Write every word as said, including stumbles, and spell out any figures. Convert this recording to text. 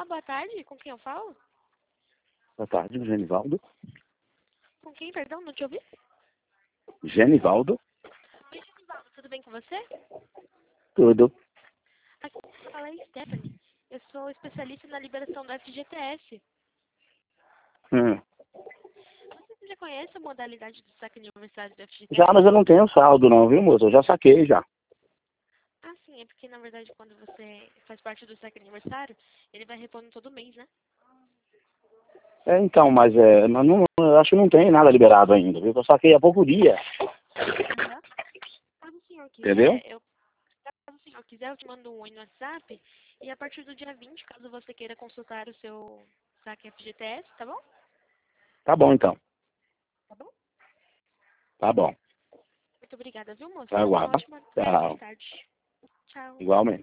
boa tarde. Com quem eu falo? Boa tarde, Genivaldo. Com quem, perdão? Não te ouvi? Genivaldo? Oi, Genivaldo, tudo bem com você? Tudo. Aqui fala é Stephanie. Eu sou especialista na liberação do F G T S. Hum. Você já conhece a modalidade do saque aniversário do F G T S? Já, mas eu não tenho saldo não, viu, moço? Eu já saquei já. Ah, sim, é porque na verdade quando você faz parte do saque aniversário, ele vai repondo todo mês, né? É, então, mas é, mas não, eu acho que não tem nada liberado ainda, viu? Eu saquei há pouco dia. Aham. Caso o senhor Entendeu? quiser, eu, caso o senhor quiser, eu te mando um oi no WhatsApp e a partir do dia vinte, caso você queira consultar o seu saque F G T S, tá bom? Tá bom, então. Tá bom? Tá bom. Muito obrigada, viu, moço? Tenha uma Aguarda. ótima resto de Tchau. tarde. Tchau. Igualmente.